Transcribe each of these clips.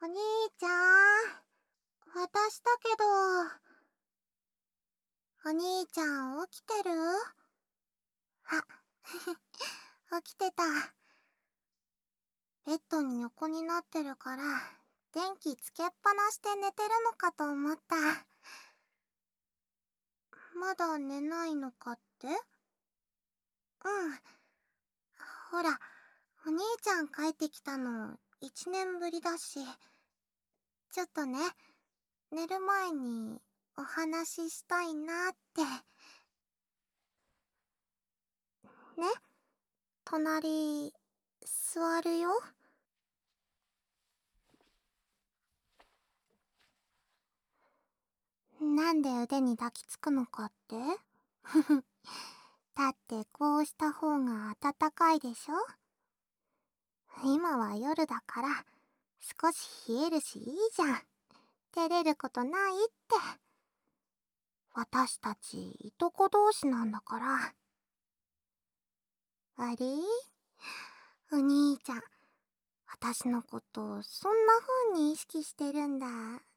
お兄ちゃん、私だけど、お兄ちゃん起きてる？あ、起きてた。ベッドに横になってるから、電気つけっぱなしで寝てるのかと思った。まだ寝ないのかって？うん。ほら、お兄ちゃん帰ってきたの1年ぶりだし、ちょっとね、寝る前にお話ししたいなって。ね、隣、座るよ。なんで腕に抱きつくのかって？だってこうした方が暖かいでしょ？今は夜だから少し冷えるしいいじゃん。照れることないって。私たちいとこ同士なんだから。あれ？お兄ちゃん、私のことそんな風に意識してるんだ。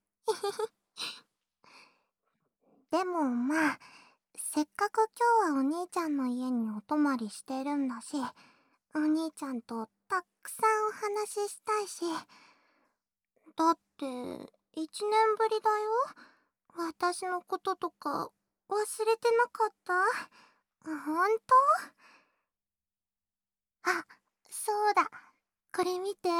でもまあ、せっかく今日はお兄ちゃんの家にお泊まりしてるんだし、お兄ちゃんとたくさんお話ししたいし。だって、1年ぶりだよ。私のこととか忘れてなかった？ほんと？あ、そうだ。これ見て。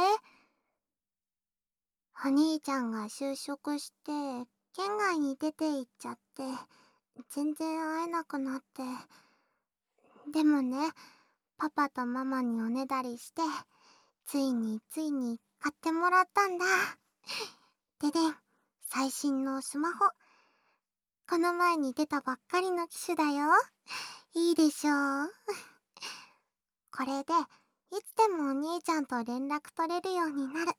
お兄ちゃんが就職して、県外に出て行っちゃって、全然会えなくなって。でもね、パパとママにおねだりして、ついに買ってもらったんだ。ででん、最新のスマホ。この前に出たばっかりの機種だよ。いいでしょう。これで、いつでもお兄ちゃんと連絡取れるようになる。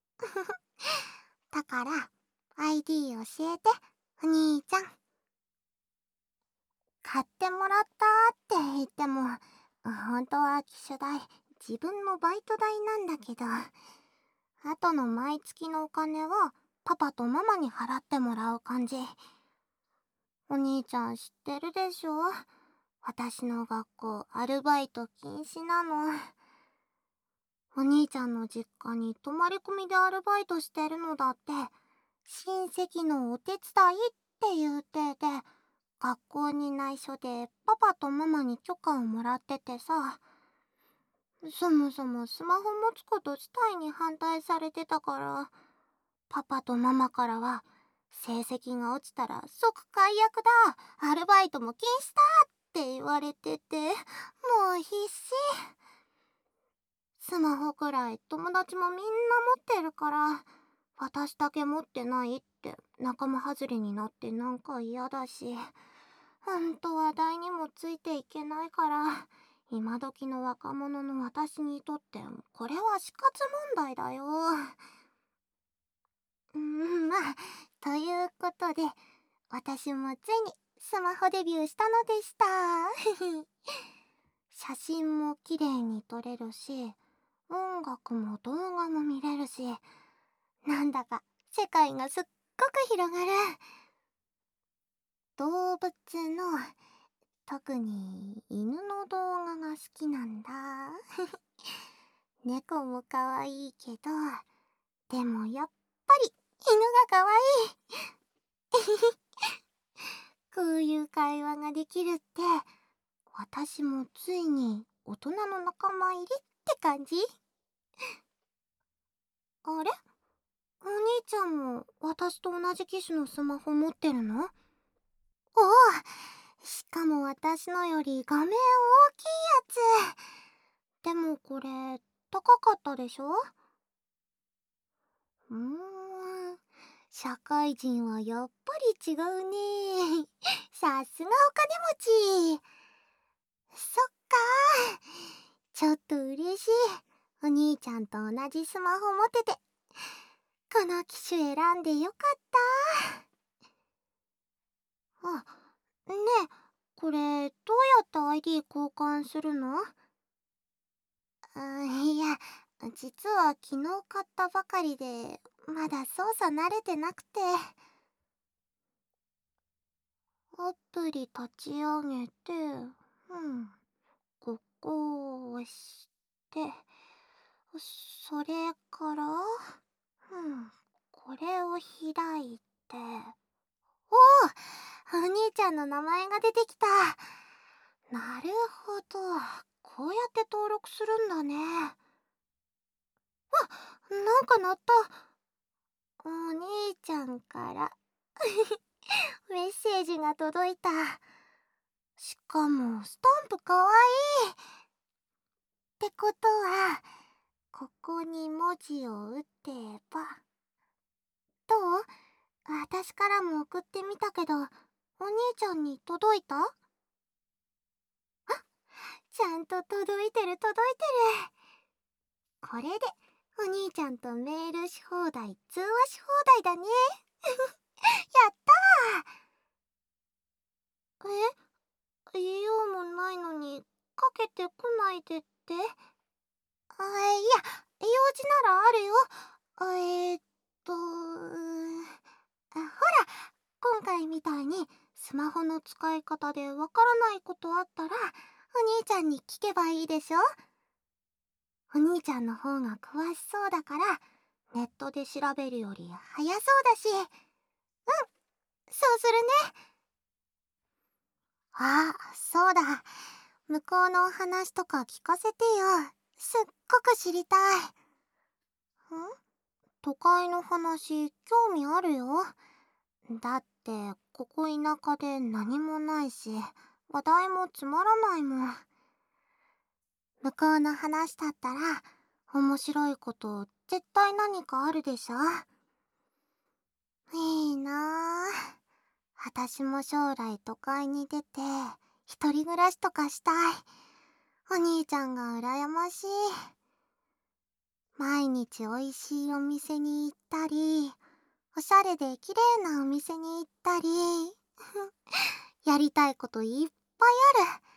だから、ID 教えて、お兄ちゃん。買ってもらったって言っても、本当は機種代、自分のバイト代なんだけど、あとの毎月のお金は、パパとママに払ってもらう感じ。お兄ちゃん知ってるでしょ？私の学校、アルバイト禁止なの。お兄ちゃんの実家に泊まり込みでアルバイトしてるのだって、親戚のお手伝いっていう体で、学校に内緒でパパとママに許可をもらっててさ、そもそもスマホ持つこと自体に反対されてたから、パパとママからは、成績が落ちたら即解約だ、アルバイトも禁止だって言われてて、もう必死。スマホくらい友達もみんな持ってるから、私だけ持ってないって仲間外れになってなんか嫌だし、ほんと話題にもついていけないから、今時の若者の私にとってこれは死活問題だよ。まあ、ということで、私もついにスマホデビューしたのでした。写真も綺麗に撮れるし、音楽も動画も見れるし、なんだか世界がすっごく広がる。動物の、特に犬の動画が好きなんだ。猫も可愛いけど、でもやっぱり犬が可愛い。こういう会話ができるって、私もついに大人の仲間入りって感じ？あれ？お兄ちゃんも私と同じ機種のスマホ持ってるの？おお、しかも私のより画面大きいやつ。でもこれ、高かったでしょ？社会人はやっぱり違うね。さすがお金持ち。そっかー。ちょっと嬉しい。お兄ちゃんと同じスマホ持てて。この機種選んでよかった。あ、ねえ、これ、どうやって ID 交換するの？いや、実は昨日買ったばかりで、 まだ操作慣れてなくて。アプリ立ち上げて、ここを押して、それから、これを開いて、お兄ちゃんの名前が出てきた。なるほど、こうやって登録するんだね。なんか鳴った。お兄ちゃんからメッセージが届いた。しかもスタンプかわいい。ってことは、ここに文字を打てば。どう？私からも送ってみたけど、お兄ちゃんに届いた？ちゃんと届いてる。これでお兄ちゃんとメールし放題、通話し放題だね。やったー。言おうもないのにかけてこないでって。いや、用事ならあるよ。ほら、今回みたいにスマホの使い方でわからないことあったら、お兄ちゃんに聞けばいいでしょ。お兄ちゃんの方が詳しそうだから、ネットで調べるより早そうだし。そうするね。そうだ。向こうのお話とか聞かせてよ。すっごく知りたい。都会の話、興味あるよ。だって、ここ田舎で何もないし、話題もつまらないもん。向こうの話だったら、面白いこと絶対何かあるでしょ。いいなぁ。私も将来都会に出て、一人暮らしとかしたい。お兄ちゃんが羨ましい。毎日おいしいお店に行ったり、おしゃれで綺麗なお店に行ったり、やりたいこといっぱいある。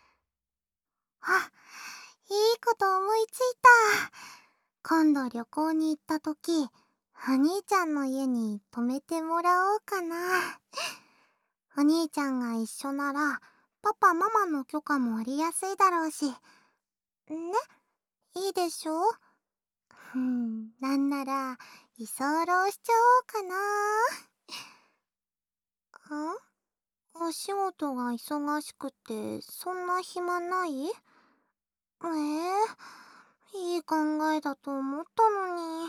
いいこと思いついた。今度旅行に行った時、お兄ちゃんの家に泊めてもらおうかな。お兄ちゃんが一緒なら、パパママの許可も下りやすいだろうし。ね、いいでしょ？なんなら、居候しちゃおうかな。お仕事が忙しくて、そんな暇ない？いい考えだと思ったのに。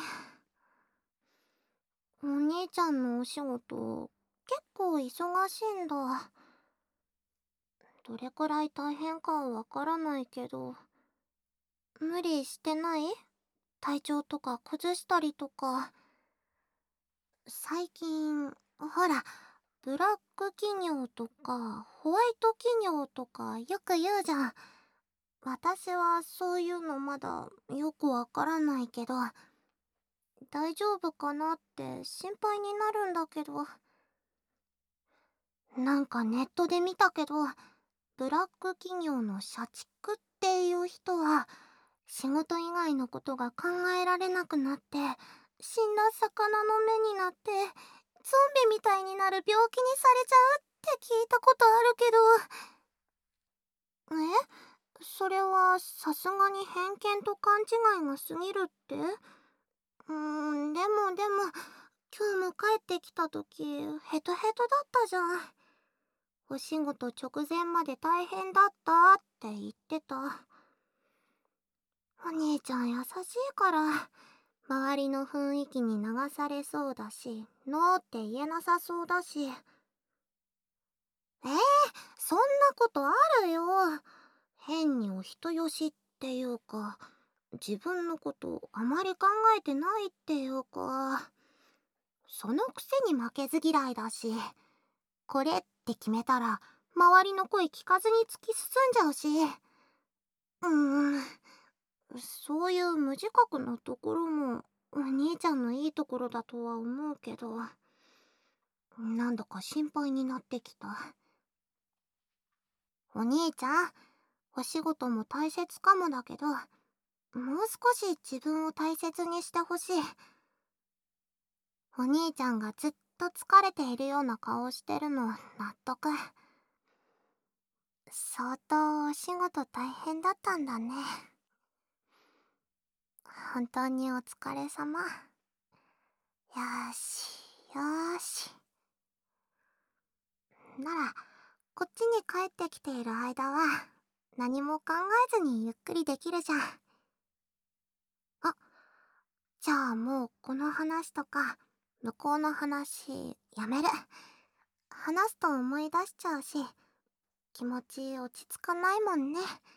お兄ちゃんのお仕事、結構忙しいんだ。どれくらい大変かはわからないけど、無理してない？体調とか崩したりとか。最近、ほら、ブラック企業とか、ホワイト企業とかよく言うじゃん。私はそういうのまだよくわからないけど、大丈夫かなって心配になるんだけど。なんかネットで見たけど、ブラック企業の社畜っていう人は、仕事以外のことが考えられなくなって、死んだ魚の目になって、ゾンビみたいになる病気にされちゃうって聞いたことあるけど。それはさすがに偏見と勘違いが過ぎるって？でも、今日も帰ってきた時、ヘトヘトだったじゃん。お仕事直前まで大変だったって言ってた。お兄ちゃん優しいから、周りの雰囲気に流されそうだし、ノーって言えなさそうだし。そんなことあるよ。変にお人よしっていうか、自分のことあまり考えてないっていうか、そのくせに負けず嫌いだし、これって決めたら周りの声聞かずに突き進んじゃうし。そういう無自覚なところもお兄ちゃんのいいところだとは思うけど、なんだか心配になってきた。お兄ちゃん、お仕事も大切かもだけど、もう少し自分を大切にしてほしい。 お兄ちゃんがずっと疲れているような顔をしてるの納得。相当お仕事大変だったんだね。本当にお疲れ様。よーし、よーし。なら、こっちに帰ってきている間は、何も考えずにゆっくりできるじゃん。あ、じゃあもうこの話とか、向こうの話、やめる。話すと思い出しちゃうし、気持ち落ち着かないもんね。